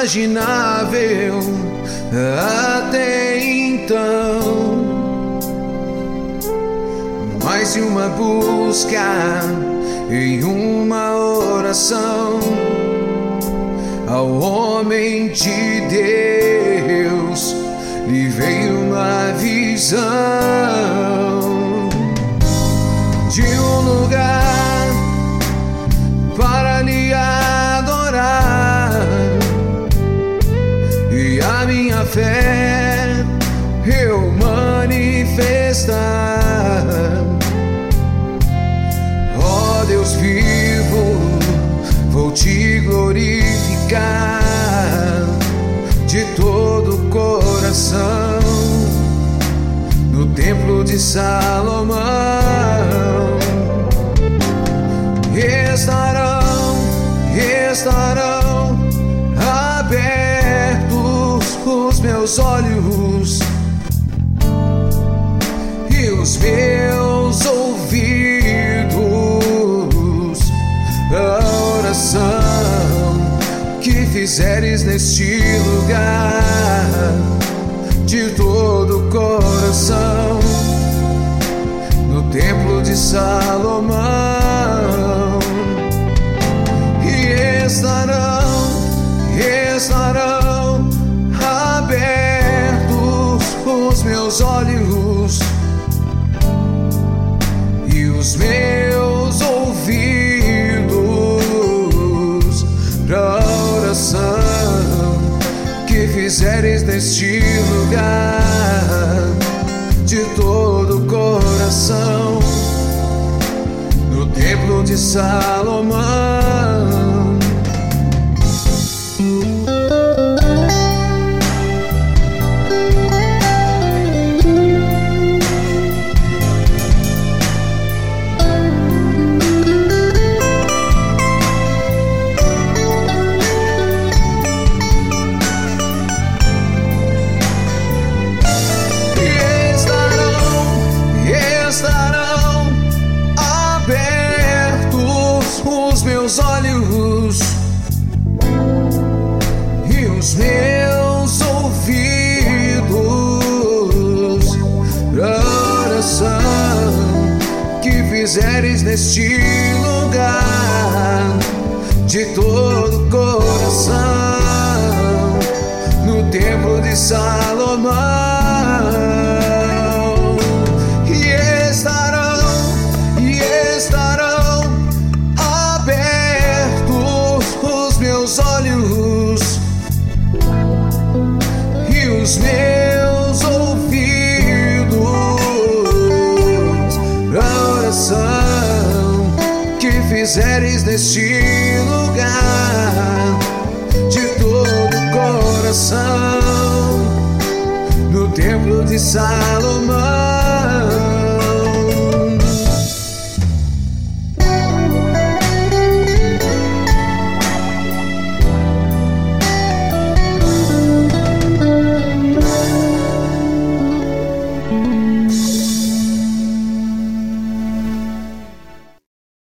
inimaginável até então. Mais de uma busca em uma oração ao homem de Deus lhe veio uma visão de um lugar para lhe adorar, e a minha fé eu manifestar. Ó Deus vivo, vou te glorificar de todo o coração no templo de Salomão. Estarão abertos os meus olhos e os meus ouvidos a oração que fizeres neste lugar de todo o coração no templo de Salomão. Estarão abertos os meus olhos e os meus ouvidos para a oração que fizeres neste lugar de todo o coração no templo de Salomão. Olhos e os meus ouvidos pra oração que fizeres neste lugar de todo o coração no templo de Salomão. Olhos e os meus ouvidos pra oração que fizeres neste lugar de todo o coração no templo de Salomão.